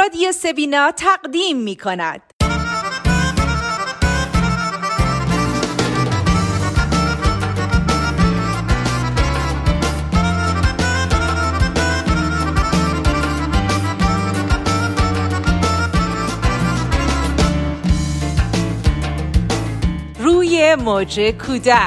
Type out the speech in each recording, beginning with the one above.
رادیو سبینا تقدیم می کند. روی موج کودک.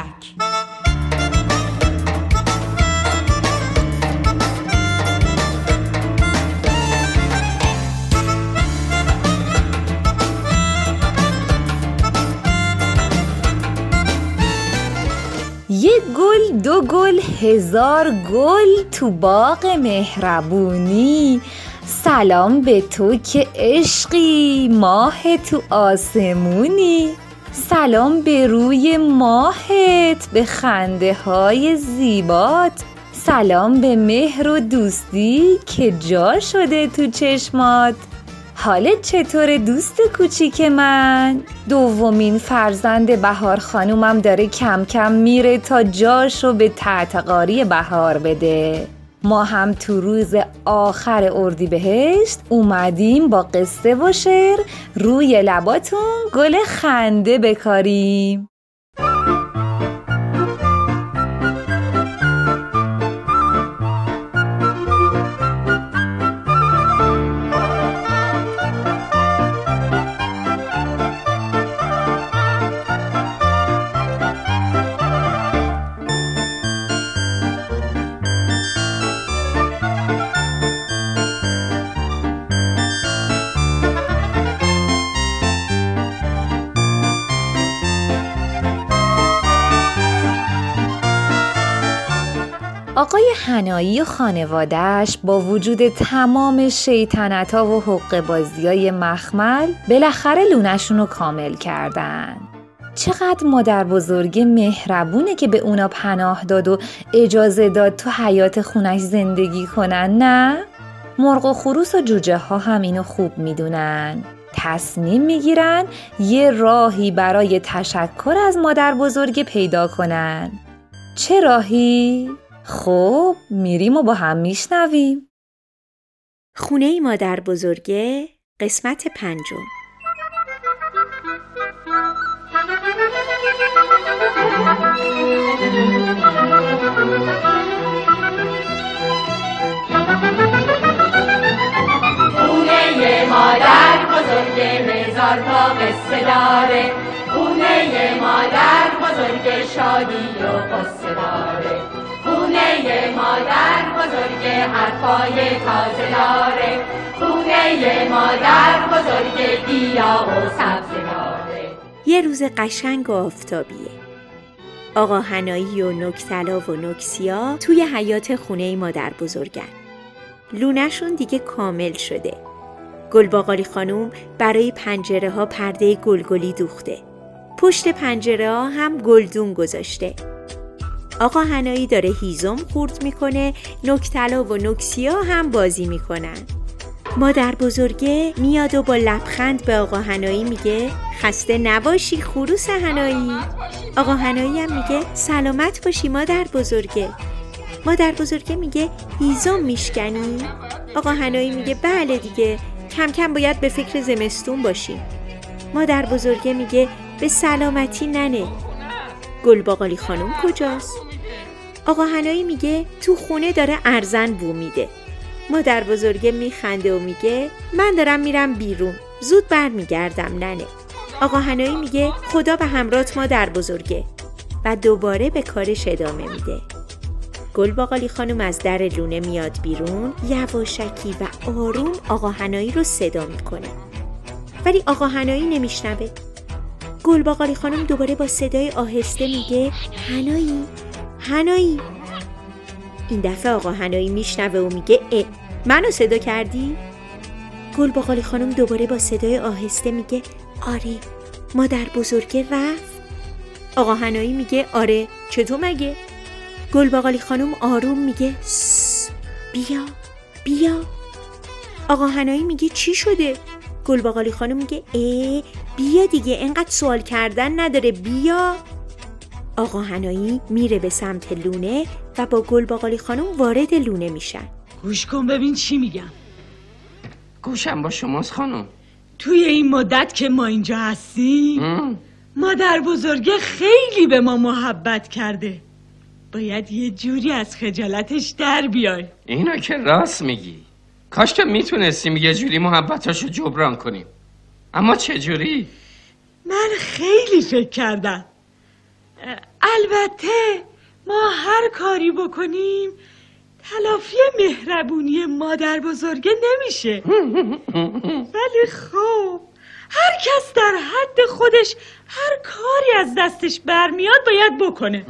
یک گل، دو گل، هزار گل تو باغ مهربونی. سلام به تو که عشقی، ماه تو آسمونی. سلام به روی ماهت، به خنده های زیبات. سلام به مهر و دوستی که جا شده تو چشمات. حالت چطوره دوست کوچیک من؟ دومین فرزند بهار خانومم داره کم کم میره تا جاشو به تعتقاری بهار بده. ما هم تو روز آخر اردیبهشت اومدیم با قصه و شعر روی لباتون گل خنده بکاریم. آقای حنایی و خانواده‌اش با وجود تمام شیطنت‌ها و حقه‌بازی‌های مخمل بالاخره لونه‌شون رو کامل کردن. چقدر مادر بزرگ مهربونه که به اونا پناه داد و اجازه داد تو حیات خونش زندگی کنن، نه؟ مرغ و خروس و جوجه ها هم اینو خوب میدونن. تصمیم میگیرن یه راهی برای تشکر از مادر بزرگ پیدا کنن. چه راهی؟ خب میریم و با هم میشنویم. خونه مادر بزرگه، قسمت 5. خونه مادر بزرگ هزار تا قصه داره. خونه مادر بزرگ شادی و قصه داره. خونه مادر بزرگ حرفای تازه داره. خونه مادر بزرگ گیاه و سبزه داره. یه روز قشنگ و آفتابیه. آقا حنایی و نکتلا و نکسیا توی حیات خونه مادر بزرگن. لونه‌شون دیگه کامل شده. گلباقالی خانوم برای پنجره ها پرده گلگلی دوخته. پشت پنجره ها هم گلدون گذاشته. آقا حنایی داره هیزم خورد میکنه، نکتلا و نکسیا هم بازی میکنن. مادر بزرگه میاد و با لبخند به آقا حنایی میگه خسته نباشی خروس حنایی. آقا حنایی هم میگه سلامت باشی مادر بزرگه. مادر بزرگه میگه هیزم میشکنی؟ آقا حنایی میگه بله دیگه، کم کم باید به فکر زمستون باشیم. مادر بزرگه میگه به سلامتی ننه. گلباقالی خانوم کجاست؟ آقا حنایی میگه تو خونه داره ارزن بو میده. مادر بزرگه میخنده و میگه من دارم میرم بیرون، زود برمیگردم ننه. آقا حنایی میگه خدا به همراهت مادر بزرگه و دوباره به کارش ادامه میده. گلباقالی خانوم از در لونه میاد بیرون، یواشکی و آروم آقا حنایی رو صدا میکنه، ولی آقا حنایی نمیشنوه. گلباقالی خانم دوباره با صدای آهسته میگه حنایی، حنایی. این دفعه آقا حنایی میشنوه و میگه منو صدا کردی؟ گلباقالی خانم دوباره با صدای آهسته میگه آره، مادر بزرگه رفت. آقا حنایی میگه آره، چطور مگه؟ گلباقالی خانم آروم میگه بیا بیا. آقا حنایی میگه چی شده؟ گلباقالی خانم میگه بیا دیگه، انقدر سوال کردن نداره، بیا. آقا حنایی میره به سمت لونه و با گلباقالی خانم وارد لونه میشن. گوش کن ببین چی میگم. گوشم با شماست خانم. توی این مدت که ما اینجا هستیم مادر بزرگه خیلی به ما محبت کرده. باید یه جوری از خجالتش در بیای. اینو که راست میگی. کاش که میتونستیم یه جوری محبتاشو جبران کنیم. اما چه جوری؟ من خیلی فکر کردم. البته ما هر کاری بکنیم تلافی مهربونی مادر بزرگه نمیشه. ولی خب هر کس در حد خودش هر کاری از دستش برمیاد باید بکنه.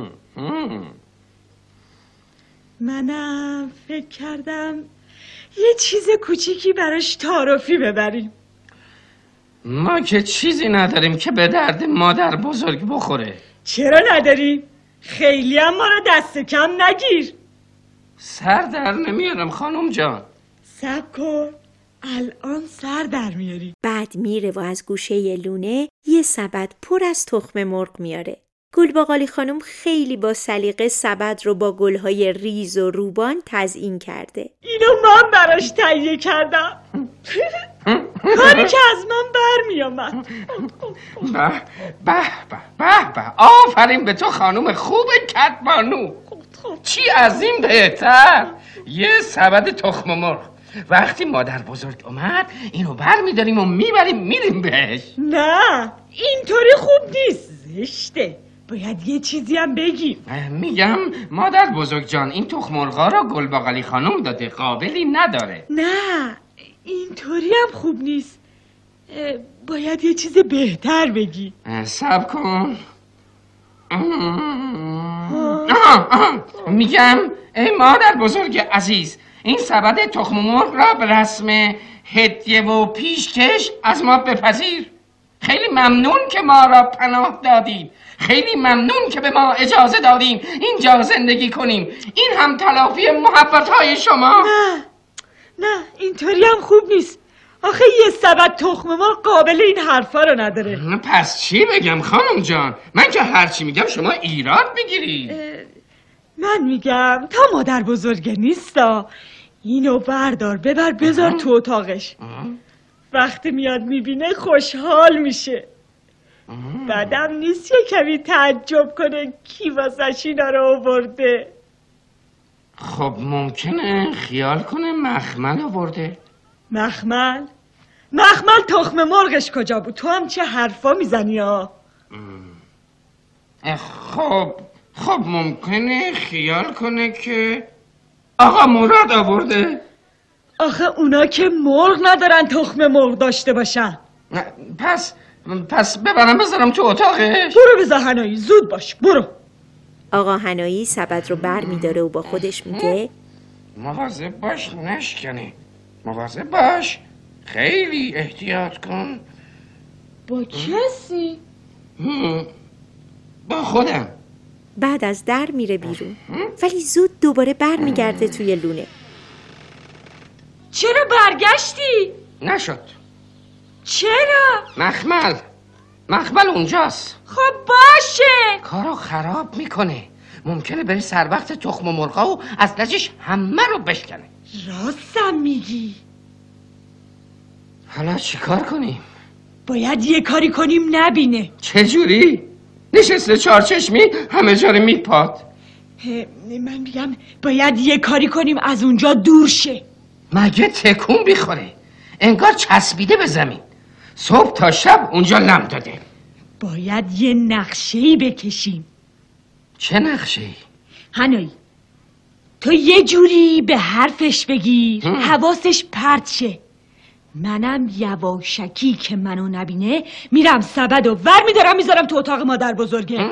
منم فکر کردم یه چیز کوچیکی براش تعارفی ببریم. ما که چیزی نداریم که به درد مادر بزرگ بخوره. چرا نداریم؟ خیلی هم ما رو دست کم نگیر. سر در نمیارم خانم جان. صبر کن، الان سر در میاری. بعد میره و از گوشه لونه یه سبد پر از تخم مرغ میاره. گلباقالی خانم خیلی با سلیقه سبد رو با گلهای ریز و روبان تزیین کرده. اینو من براش تهیه کردم. کاری که از من برمیامد. به به به به به، آفرین به تو خانم خوب کدبانو. چی از این بهتر؟ یه سبد تخم مرغ. وقتی مادر بزرگ اومد اینو بر میداریم و میبریم میریم بهش. نه اینطوری خوب نیست، زشته. باید یه چیزی هم بگیم. میگم مادر بزرگ جان این تخم مرغا رو گلباقالی خانم داده، قابلی نداره. نه اینطوری هم خوب نیست. باید یه چیز بهتر بگی. صبر کن. میگم ای مادر بزرگ عزیز، این سبد تخم مرغ را به رسم هدیه و پیشکش از ما بپذیر. خیلی ممنون که ما را پناه دادید. خیلی ممنون که به ما اجازه دادیم اینجا زندگی کنیم. این هم تلافی محبت‌های شما. نه اینطوری هم خوب نیست. آخه یه سبد تخم مرغ قابل این حرفا رو نداره. پس چی بگم خانم جان؟ من که هرچی میگم شما ایراد میگیری. من میگم تا مادر بزرگه نیستا، اینو بردار ببر بذار تو اتاقش. وقتی میاد میبینه خوشحال میشه. بعدم نیست یه کمی تعجب کنه کی واسش اینا رو آورده. خب ممکنه خیال کنه مخمل آورده. مخمل تخم مرغش کجا بود؟ تو هم چه حرفا میزنی ها؟ خب ممکنه خیال کنه که آقا مراد آورده. آخه اونا که مرغ ندارن تخم مرغ داشته باشن. پس ببرم بذارم تو اتاقش. برو بذار حنایی، زود باش برو. آقا حنایی سبد رو بر میداره و با خودش میگه مواظب باش نشکنی. مواظب باش، خیلی احتیاط کن. با کسی؟ با خودم. بعد از در میره بیرون ولی زود دوباره بر میگرده توی لونه. چرا برگشتی؟ نشد. چرا؟ مخمل اونجاست. خب باشه. کارو خراب میکنه. ممکنه بره سر وقت تخم مرغا و از لجش همه رو بشکنه. راستم میگی. حالا چی کار کنیم؟ باید یه کاری کنیم نبینه. چه جوری؟ نشسته چارچشمی همه جا رو میپاد. من میگم باید یه کاری کنیم از اونجا دور شه. مگه تکون بیخوره؟ انگار چسبیده به زمین. صبح تا شب اونجا لم داده. باید یه نقشه‌ای بکشیم. چه نقشه‌ای؟ حنایی تو یه جوری به حرفش بگیر حواسش پرت شه. منم یواشکی که منو نبینه میرم سبد و ور میدارم میذارم تو اتاق مادر بزرگه.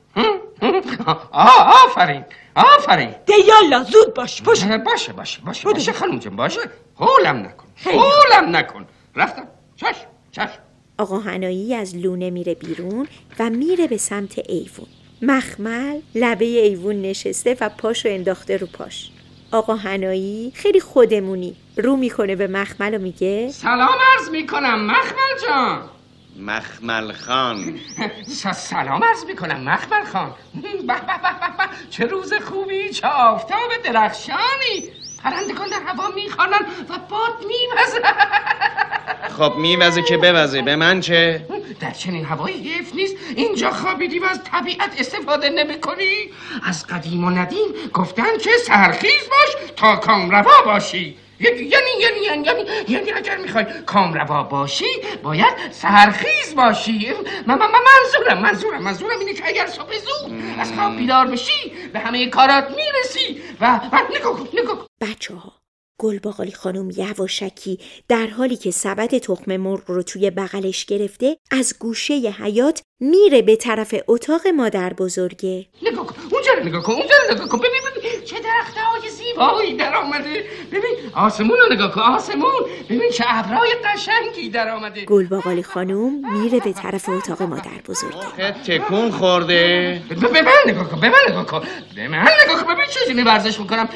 آفرین دیالا زود باش. باشه خانم جان باشه. هولم نکن. رفتم. چشم. آقا حنایی از لونه میره بیرون و میره به سمت ایوون. مخمل لبه ایوون نشسته و پاشو انداخته رو پاش. آقا حنایی خیلی خودمونی رو میکنه به مخمل و میگه سلام عرض میکنم مخمل جان. مخمل خان. سلام عرض میکنم مخمل خان. به چه روز خوبی، چه آفتاب درخشانی. پرندگان در هوا میخوانن و باد میوزه. خب میوزه که بوزه، به من چه؟ در چنین هوایی حیف نیست اینجا خوابیدی و از طبیعت استفاده نمی کنی؟ از قدیم و ندیم گفتن که سحرخیز باش تا کامروا باشی. یعنی اگر میخوای کامروا باشی باید سحرخیز باشی. منظورم اینه که اگر صبح زود از خواب بیدار بشی به همه کارات میرسی. و نگاه بچه‌ها، گلباقالی خانم یواشکی در حالی که سبد تخم مرغ رو توی بغلش گرفته از گوشه حیاط میره به طرف اتاق مادر بزرگه. نگاه کن اونجا رو نگاه کن. ببین چه درخت‌های زیبایی در آمده. ببین آسمون رو نگاه کن، آسمون. ببین چه ابرهای قشنگی در آمده. گلباقالی خانم میره به طرف اتاق مادر بزرگه. تکون خورده. به من نگاه کن. ببین چجوری ورزش میکنم.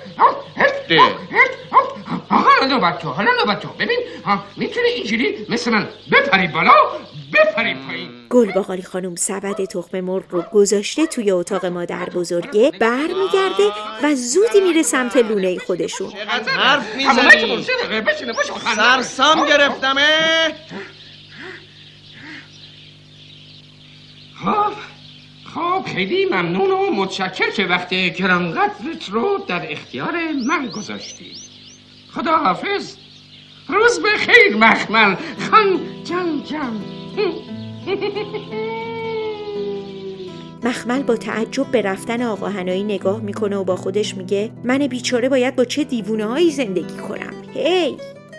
حالا نوبت تو. ببین میتونی اینجوری مثل من بپری بالا بپری پایین. گلباقالی خانم سبد تخم مرغ رو گذاشته توی اتاق مادر بزرگه، برمیگرده و زودی میره سمت لونه خودشون. حرف میزنی سرسام گرفتمه. خب خیلی ممنون و متشکر که وقت گرانقدرت رو در اختیار من گذاشتی. خدا حافظ. روز بخیر مخمل خان جان. مخمل با تعجب به رفتن آقا حنایی نگاه میکنه و با خودش میگه من بیچاره باید با چه دیوونه‌هایی زندگی کنم. هی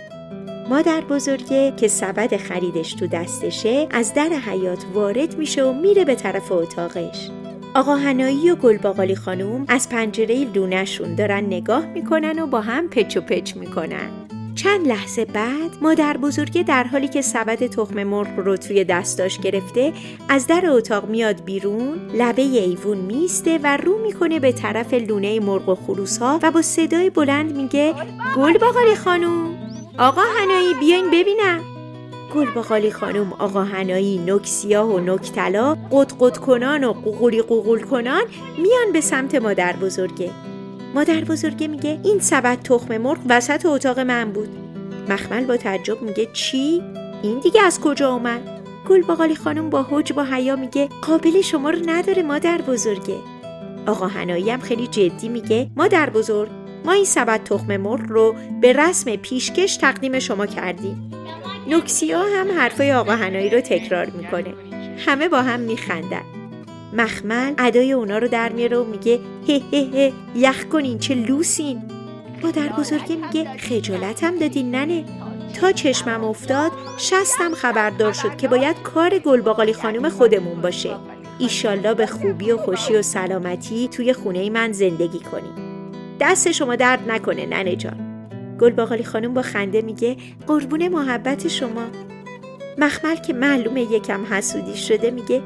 مادر بزرگه که سبد خریدش تو دستشه از در حیاط وارد میشه و میره به طرف اتاقش. آقا حنایی و گلباقالی خانوم از پنجره لونه‌شون دارن نگاه میکنن و با هم پچ و پچ میکنن. چند لحظه بعد مادر بزرگه در حالی که سبد تخم مرغ رو توی دستاش گرفته از در اتاق میاد بیرون، لبه ایوون میسته و رو میکنه به طرف لونه مرغ و خروس‌ها و با صدای بلند میگه گلباقالی خانوم، آقا حنایی بیاین ببینم. گلباقالی خانوم، آقا حنایی، نوک سیاه و نوک طلا قد کنان و قوقول کنان میان به سمت مادر بزرگه. مادر بزرگه میگه این سبد تخم مرغ وسط اتاق من بود. مخمل با تعجب میگه چی؟ این دیگه از کجا اومد؟ گلباقالی خانم با حجب و حیا میگه قابل شما رو نداره مادر بزرگه. آقا حنایی هم خیلی جدی میگه مادر بزرگ، ما این سبد تخم مرغ رو به رسم پیشکش تقدیم شما کردیم. نوکسیا هم حرفای آقا حنایی رو تکرار میکنه. همه با هم میخندن. مخمل ادای اونا رو در میاره و میگه هه یخ کنین چه لوسین. مادر بزرگه میگه خجالتم دادین ننه. تا چشمم افتاد شستم خبردار شد که باید کار گلباقالی خانم خودمون باشه. ایشالله به خوبی و خوشی و سلامتی توی خونه من زندگی کنین. دست شما درد نکنه ننه جان. گلباقالی خانم با خنده میگه قربون محبت شما. مخمل که معلومه یکم حسودی شده میگه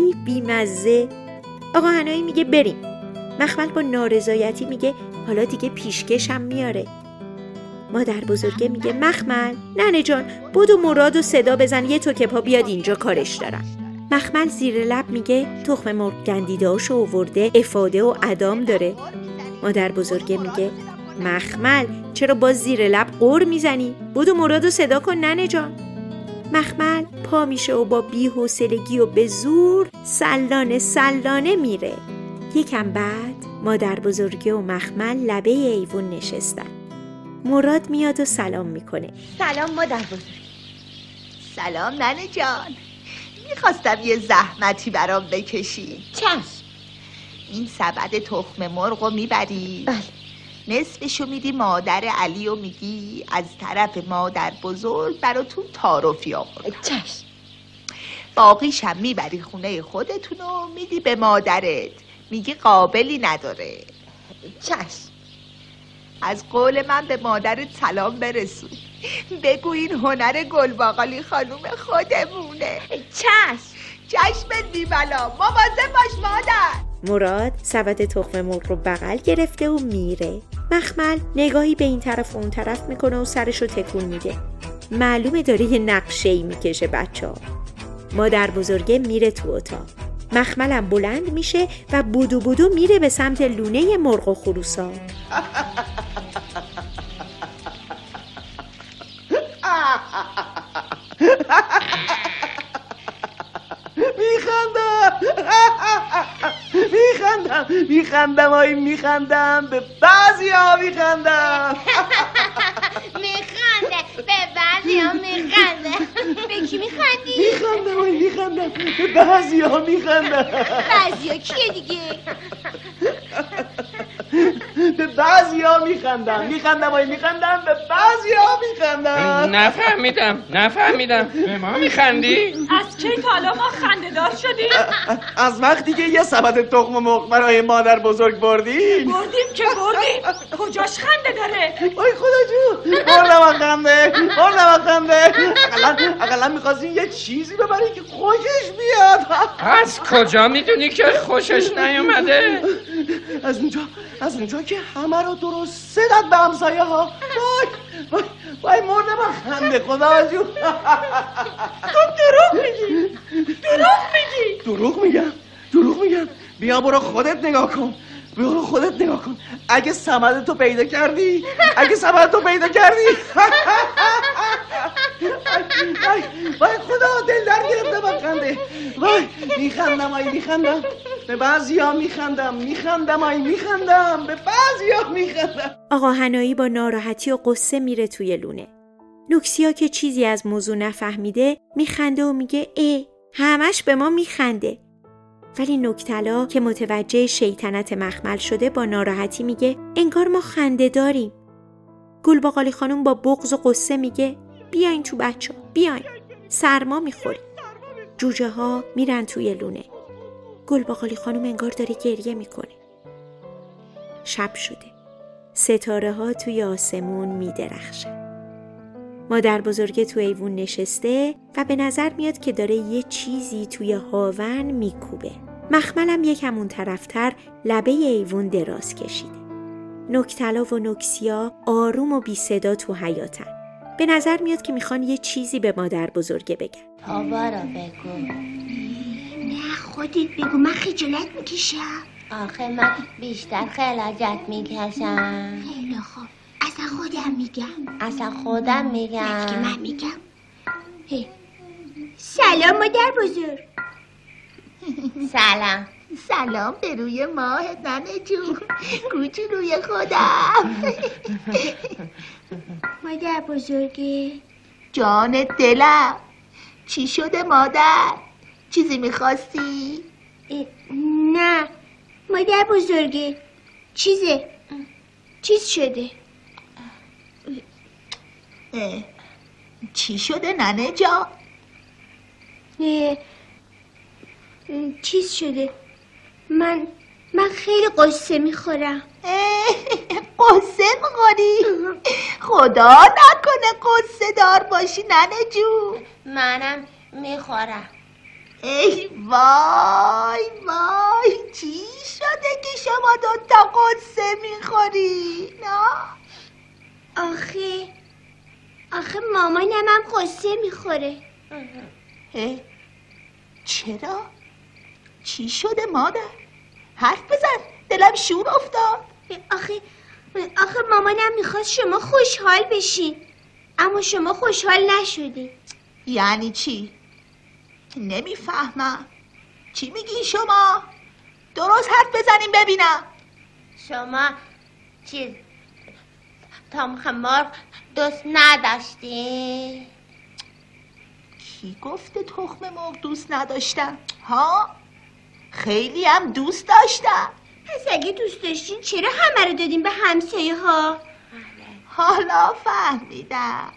بیمزه. آقا حنایی میگه بریم. مخمل با نارضایتی میگه حالا دیگه پیشکشم میاره. مادر بزرگه میگه مخمل ننه جان بدو مراد و صدا بزن یه توکه پا بیاد اینجا کارش دارم. مخمل زیر لب میگه تخم مرغ گندیده‌اشو آورده افاده و ادام داره. مادر بزرگه میگه مخمل چرا باز زیر لب قر میزنی؟ بدو مراد و صدا کن ننه جان. مخمل پا میشه و با بی‌حوصلگی و به زور سلانه میره. یکم بعد مادر بزرگه و مخمل لبه ایوون نشستن. مراد میاد و سلام میکنه. سلام مادر بزرگ. سلام ننه جان. میخواستم یه زحمتی برام بکشی. چشم. این سبد تخم مرغ رو میبری؟ بله. نصفشو میدی مادر علی و میگی از طرف مادر بزرگ براتون تعارفی آورد. چشم. باقیش هم میبری خونه خودتون و میدی به مادرت، میگی قابلی نداره. چشم. از قول من به مادرت سلام برسون، بگو این هنر گلباقالی خانوم خودمونه. چشم بیبلا، مواظب باش مادر. مراد سبد تخم مرغ رو بغل گرفته و میره. مخمل نگاهی به این طرف و اون طرف میکنه و سرشو تکون میده. معلومه داره یه نقشه‌ای میکشه بچه‌ها. مادر بزرگه میره تو اتاق. مخملم بلند میشه و بودو میره به سمت لونه مرغ و خروسا. میخندم به بعضیا میخندم. میخنده به بعضیا میخنده. به کی میخندی؟ میخندم به بعضیا میخندم. بعضیا کیه دیگه؟ به بعضیا میخندم به بعضیا میخندم. نفهمیدم به ما میخندی؟ از کی تا حالا ما خنده‌دار شدیم؟ از وقتی که یه سبد تخم مرغ برای مادر بزرگ بردیم. کجاش خنده داره؟ وای خدا جو، بردم خنده. اقلا میخواستین یه چیزی ببری که خوشش بیاد. از کجا میدونی که خوشش نیومده؟ از اونجا که همه رو درست داد به همسایه ها. وای مرده من خنده خدا جو. تو دروغ میگم. بیا برو خودت نگاه کن. اگه سبد تو پیدا کردی وای خدا دل در گرفته من خنده. وای میخندم به بعضیا میخندم به بعضیا میخندم. آقا حنایی با ناراحتی و قصه میره توی لونه. نوکسیا که چیزی از موضوع نفهمیده میخنده و میگه همش به ما میخنده. ولی نکتلا که متوجه شیطنت مخمل شده با ناراحتی میگه انگار ما خنده داریم. گلباقالی خانم با بغض و قصه میگه بیاین تو بچه ها، بیاین، سرما میخوریم. جوجه ها میرن توی لونه. گلباقالی خانم انگار داره گریه میکنه. شب شده. ستاره ها توی آسمون میدرخشن. مادر بزرگه توی ایوون نشسته و به نظر میاد که داره یه چیزی توی هاون میکوبه. مخملم یکم اون طرفتر لبه ایوون دراز کشیده. نکتلا و نکسیا آروم و بی صدا تو حیاتن. به نظر میاد که میخوان یه چیزی به مادر بزرگه بگن. بابا رو بگو. نه خودت بگو، من خجالت میکشم. آخه من بیشتر خجالت میکشم. خیلی خوب، اصلا خودم میگم. نه که من میگم. سلام مادر بزرگ. سلام به روی ماهت ننه جون. کوچی روی خودم. مادر بزرگه جان دلم، چی شده مادر؟ چیزی میخواستی؟ نه مادر بزرگه، چیز شده. چی شده ننه جان؟ چیز شده. من خیلی قصه میخورم. قصه میخوری؟ خدا نکنه قصه دار باشی ننه جون. منم میخورم. ای وای چی شده که شما دوتا قصه میخوری؟ آخه مامانم هم قصه میخوره. چرا؟ چی شده مادر؟ حرف بزن، دلم شور افتاد. آخه مامانم میخواست شما خوشحال بشین، اما شما خوشحال نشدی. یعنی چی؟ نمیفهمم. چی میگی شما؟ درست حرف بزنیم ببینم. شما تخم مرغ دوست نداشتی؟ کی گفته تخم مرغ دوست نداشتم؟ خیلی هم دوست داشتم. پس اگه دوست داشتین چرا همه رو دادین به همسایه ها؟ حالا فهمیدم.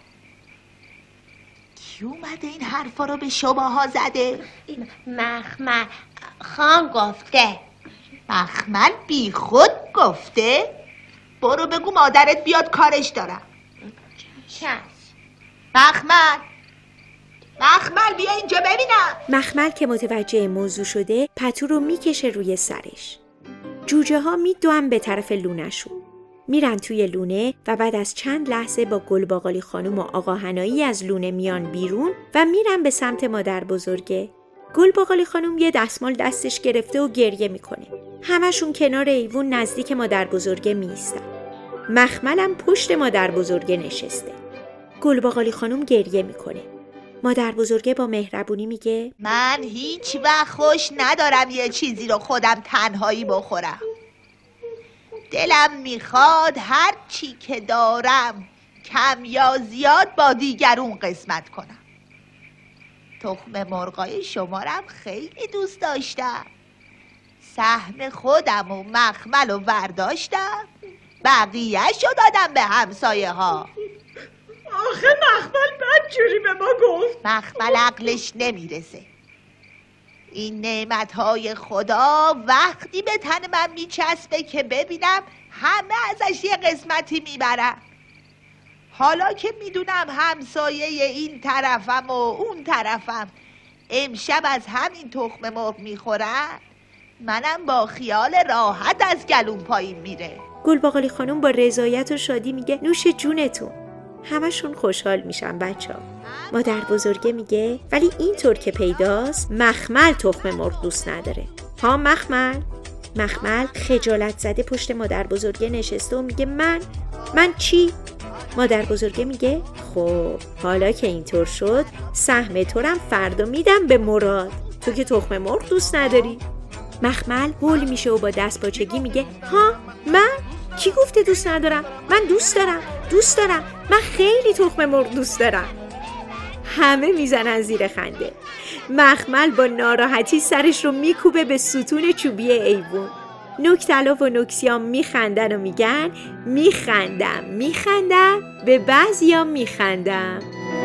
کی اومده این حرفا رو به شماها زده؟ مخمل خان گفته. مخمل بی خود گفته؟ برو بگو مادرت بیاد کارش دارم. چشم. مخمل بیا اینجا ببینم. مخمل که متوجه موضوع شده پتو رو میکشه روی سرش. جوجه ها میدوئن به طرف لونه‌شون. میرن توی لونه و بعد از چند لحظه با گلباقالی خانم و آقا حنایی از لونه میان بیرون و میرن به سمت مادر بزرگه. گلباقالی خانم یه دستمال دستش گرفته و گریه میکنه. همشون کنار ایوون نزدیک مادر بزرگه میایستن. مخملم پشت مادر بزرگه نشسته. گلباقالی خانم گریه میکنه. مادر بزرگه با مهربونی میگه من هیچ وقت خوش ندارم یه چیزی رو خودم تنهایی بخورم. دلم میخواد هر چی که دارم کم یا زیاد با دیگرون قسمت کنم. تخم مرغای شمارم خیلی دوست داشتم. سهم خودم و مخمل و برداشتم، بقیه‌شو دادم به همسایه ها. آخه مخمل بدجوری به ما گفت. مخمل عقلش نمیرسه. این نعمتهای خدا وقتی به تن من میچسبه که ببینم همه ازش یه قسمتی میبرم. حالا که میدونم همسایه این طرفم و اون طرفم امشب از همین تخم مرغ میخورن، منم با خیال راحت از گلوم پایین میره. گلباقالی خانم با رضایت و شادی میگه نوش جونتون. همشون خوشحال میشن بچه‌ها. مادر بزرگه میگه ولی اینطور که پیداست مخمل تخم مرغ دوست نداره. ها مخمل خجالت زده پشت مادر بزرگه نشسته و میگه من چی؟ مادر بزرگه میگه خب حالا که اینطور شد سهم تو رم فردا میدم به مراد، تو که تخم مرغ دوست نداری. مخمل هول میشه و با دست پاچگی میگه ها من؟ کی گفته دوست ندارم؟ من دوست دارم. من خیلی تخم مرغ دوست دارم. همه میزنن زیر خنده. مخمل با ناراحتی سرش رو میکوبه به ستون چوبی ایوون. نکتلا و نکسیا میخندن و میگن میخندم به بعضیا میخندم.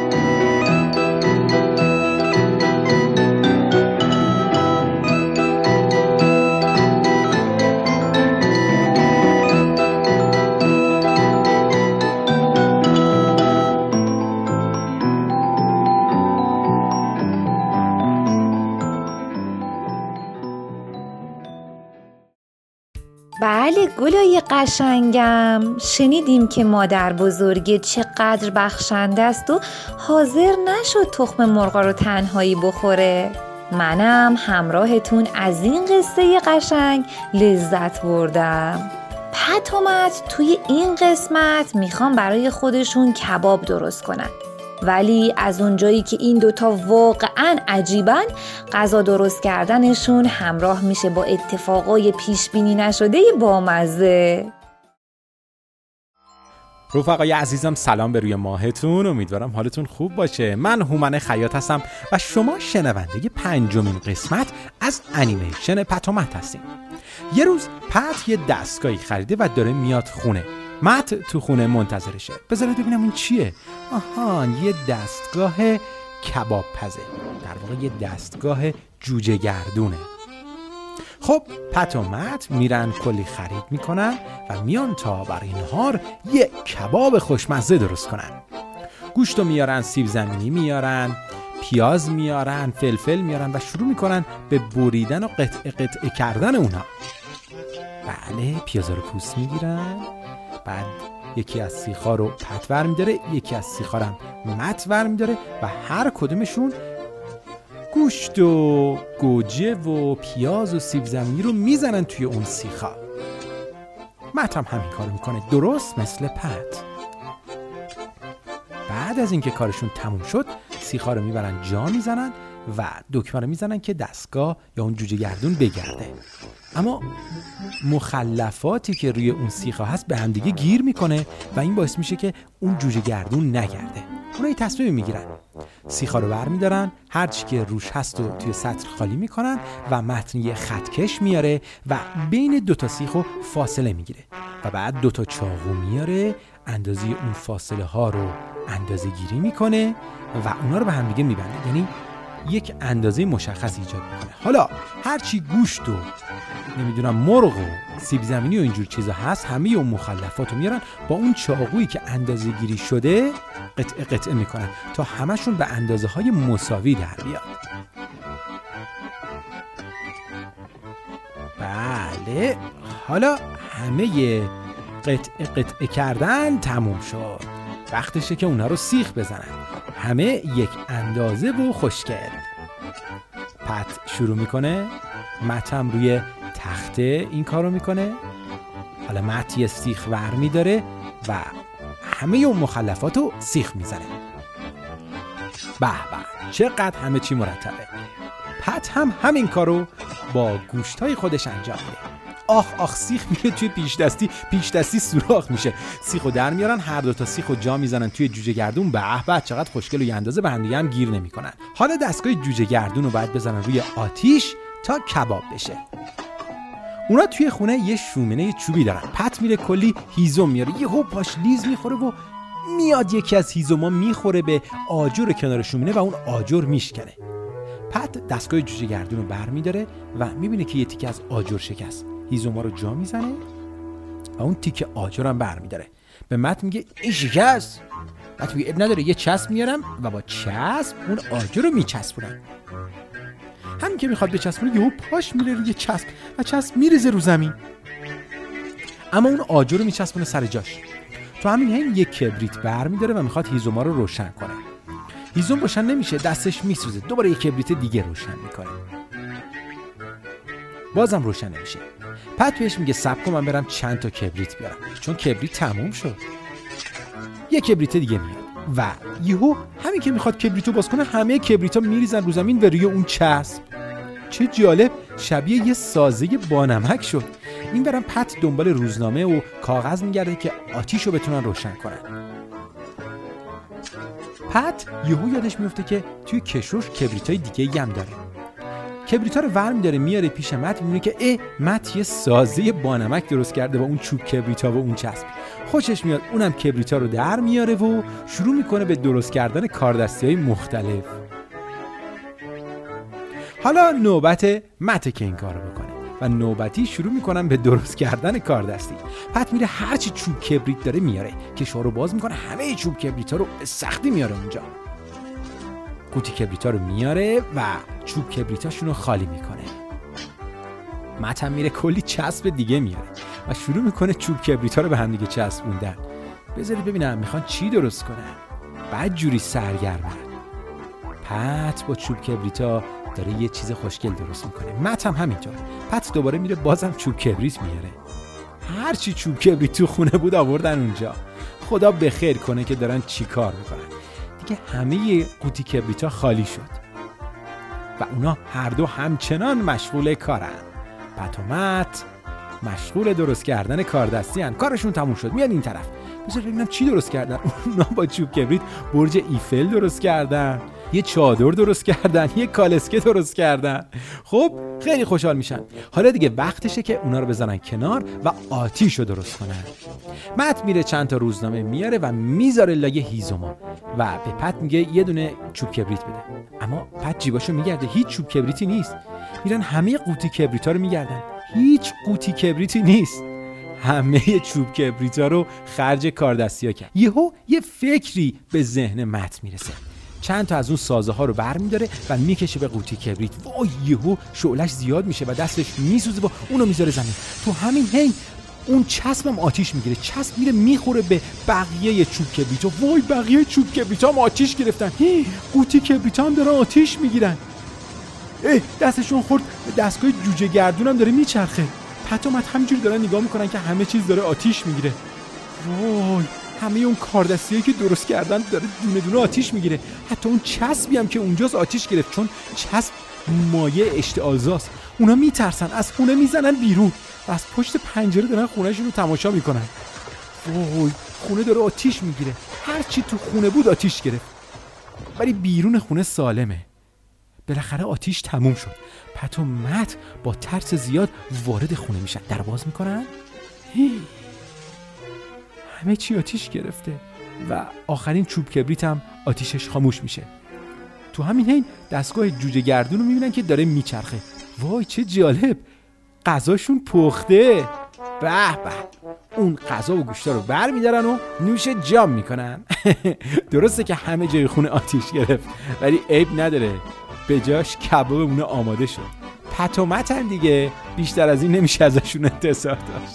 بله گلای قشنگم، شنیدیم که مادر بزرگه چقدر بخشنده است و حاضر نشد تخم مرغا رو تنهایی بخوره. منم همراهتون از این قصه قشنگ لذت بردم. پت و مت توی این قسمت میخوام برای خودشون کباب درست کنن، ولی از اونجایی که این دوتا واقعاً عجیبن، غذا درست کردنشون همراه میشه با اتفاقای پیش بینی نشده بامزه. رفقای عزیزم سلام به روی ماهتون، امیدوارم حالتون خوب باشه. من هومن خیاط هستم و شما شنونده 5مین قسمت از انیمیشن پت و مت هستیم. یه روز پت یه دستگاهی خریده و داره میاد خونه. مت تو خونه منتظرشه. بذارید ببینم این چیه. یه دستگاه کباب پزه، در واقع یه دستگاه جوجه گردونه. خب پت و مت میرن کلی خرید میکنن و میان تا برای نهار یه کباب خوشمزه درست کنن. گوشتو میارن، سیب زمینی میارن، پیاز میارن، فلفل میارن و شروع میکنن به بریدن و قطعه کردن اونا. بله، پیازا رو پوست میگیرن، بعد یکی از سیخا رو پت ور میداره، یکی از سیخا رو مت ور میداره و هر کدومشون گوشت و گوجه و پیاز و سیب زمینی رو میزنن توی اون سیخا. مت هم همین کارو میکنه، درست مثل پت. بعد از اینکه کارشون تموم شد، سیخا رو میبرن جا میزنن و دکمه رو میزنن که دستگاه یا اون جوجه گردون بگرده. اما مخلفاتی که روی اون سیخا هست به هم دیگه گیر میکنه و این باعث میشه که اون جوجه گردون نگرده. اونا یه تصمیم میگیرن، سیخا رو برمیدارن، هر چی که روش هست رو توی سطر خالی میکنن و متن یه خطکش میاره و بین دوتا سیخو فاصله میگیره و بعد دوتا چاقو میاره، اندازه اون فاصله ها رو اندازه گیری میکنه و اونا رو به هم دیگه میبنده، یعنی یک اندازه مشخص ایجاد میکنه. حالا هرچی گوشت و نمیدونم مرغ و سیب زمینی و اینجور چیزا هست، همه اون مخلفات رو میارن با اون چاقویی که اندازه گیری شده قطعه میکنن تا همشون به اندازه های مساوی در بیاد. بله، حالا همه قطعه کردن تموم شد، وقتشه که اونا رو سیخ بزنن، همه یک اندازه و خوشگل. پت شروع میکنه، مت هم روی تخته این کارو میکنه. حالا مت یه سیخ ور میداره و همه اون مخلفات رو سیخ میزنه. به به چقدر همه چی مرتبه. پت هم همین کارو با گوشتای خودش انجام میده. آخ سیخ میره توی پیش دستی سوراخ میشه. سیخو در میارن، هر دو تا سیخو جا میزنن توی جوجه گردون. به چقدر خوشگل و یه اندازه به هم دیگه هم گیر نمیکنن. حالا دستگاه جوجه گردون رو باید بزنن روی آتیش تا کباب بشه. اونا توی خونه یه شومنه چوبی دارن. پت میره کلی هیزم میاره، یهو پاش لیز میخوره و میاد یکی از هیزوما میخوره به آجر کنار شومنه و اون آجر میشکنه. پت دستگاه جوجه گردون رو برمیداره و میبینه که یه تیکه از آجر شکست. هیزوما رو جا میزنه و اون تیکه آجر هم برمیداره. به مت میگه این شکست. مت میگه اب نداره، یه چسب میارم و با چسب اون آجر رو میچسبونم. همین که میخواد بچسبونه یهو پاش میره روی چسب و چسب میریزه رو زمین. اما اون آجر رو میچسبونه سر جاش. تو همین حین یک کبریت برمیداره و میخواد هیزوما رو روشن کنه. هیزم روشن نمیشه، دستش میسوزه. دوباره یک کبریت دیگه روشن میکنه، بازم روشن نمیشه. پت بهش میگه صبر کن من برم چند تا کبریت بیارم، چون کبریت تموم شد. یک کبریت دیگه میاد و یهو همین که میخواد کبریتو باز کنه همه کبریتا میریزن رو زمین و روی اون چسب. چه جالب، شبیه یه سازه بانمک شد. این برم پت دنبال روزنامه و کاغذ میگرده که آتیشو بتونن روشن کنن. پت یهو یادش میفته که توی کشوش کبریتای دیگه هم داره. کبریتا رو ور داره میاره پیش مت، میبینه که مت یه سازه بانمک درست کرده با اون چوب کبریتا و اون چسب. خوشش میاد، اونم کبریتا رو در میاره و شروع میکنه به درست کردن کاردستی‌های مختلف. حالا نوبت مت که این کارو بکنه و نوبتی شروع میکنن به درست کردن کاردستی. پت میره هرچی چوب کبریت داره میاره، کشو رو باز میکنه، همه چوب کبریتا رو به سختی میاره اونجا. قوطی کبریتا رو میاره و چوب کبریتاشون رو خالی میکنه. مت هم میره کلی چسب دیگه میاره و شروع میکنه چوب کبریتا رو به هم دیگه چسبوندن. بذارید ببینم میخوان چی درست کنن. بعد جوری سرگرمن. پت با چوب کبریتا داره یه چیز خوشگل درست میکنه. مت هم همینطور. پت دوباره میره بازم چوب کبریت میاره. هرچی چوب کبریت تو خونه بود آوردن اونجا. خدا بخیر کنه که دارن چی کار میکنن. دیگه همه قوطی کبریتا خالی شد و اونا هر دو همچنان مشغول کارن. پت و مت مشغول درست کردن کاردستی هن. کارشون تموم شد، میاد این طرف. بذار ببینم چی درست کردن. اونا با چوب کبریت برج ایفل درست کردن، یه چادر درست کردن، یه کالسکه درست کردن. خب خیلی خوشحال میشن. حالا دیگه وقتشه که اونا رو بزنن کنار و آتیش رو درست کنن. مت میره چند تا روزنامه میاره و میذاره لایه هیزوما و به پت میگه یه دونه چوب کبریت بده. اما پت جیباشو میگرده، هیچ چوب کبریتی نیست. میرن همه قوطی کبریتا رو میگردن، هیچ قوطی کبریتی نیست. همه چوب کبریتا رو خرج کاردستی‌ها کرد. یهو یه فکری به ذهن مت میرسه. چند تا از اون سازه ها رو برمی‌داره و میکشه به قوطی کبریت. وای یهو شعله‌اش زیاد میشه و دستش میسوزه و اونو میذاره زمین. تو همین حین اون چسبم آتیش میگیره. چسب میره میخوره به بقیه چوب کبریتا. وای بقیه چوب کبریتا هم آتیش گرفتن. قوطی کبریتا هم دارن آتیش میگیرن. دستشون خورد به دستگاه جوجه گردونم داره میچرخه. پت و مت همینجوری دارن نگاه میکنن که همه چیز داره آتیش میگیره. وای همه اون کاردستیایی که درست کردن داره دونه دونه آتیش میگیره. حتی اون چسبی هم که اونجاست آتیش گرفت، چون چسب مایع اشتعال‌زاست. اونا میترسن، از خونه میزنن بیرون و از پشت پنجره دارن خونهشون رو تماشا میکنن. وای خونه داره آتیش میگیره. هر چی تو خونه بود آتیش گرفت، ولی بیرون خونه سالمه. بالاخره آتیش تموم شد. پت و مت با ترس زیاد وارد خونه میشن. در باز میکنن، همه چی آتیش گرفته و آخرین چوب کبریت هم آتیشش خاموش میشه. تو همین حین دستگاه جوجه گردون رو میبینن که داره میچرخه. وای چه جالب، غذاشون پخته. به به، اون غذا و گوشتا رو بر میدارن و نوش جام میکنن. درسته که همه جای خونه آتیش گرفت، ولی عیب نداره، به جاش کبابمون آماده شد. پت و متن دیگه، بیشتر از این نمیشه ازشون انتظار داشت.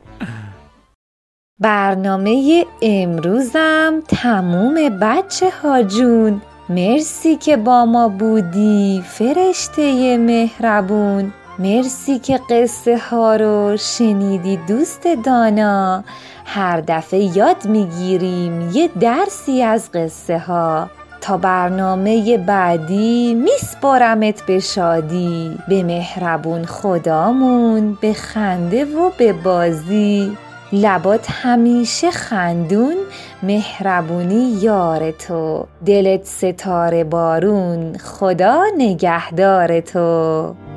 برنامه امروزم تموم بچه ها جون. مرسی که با ما بودی فرشته مهربون. مرسی که قصه ها رو شنیدی دوست دانا. هر دفعه یاد میگیریم یه درسی از قصه ها. تا برنامه بعدی میسپارمت به شادی، به مهربون خدامون، به خنده و به بازی. لبات همیشه خندون، مهربونی یار تو، دلت ستاره بارون، خدا نگهدار تو.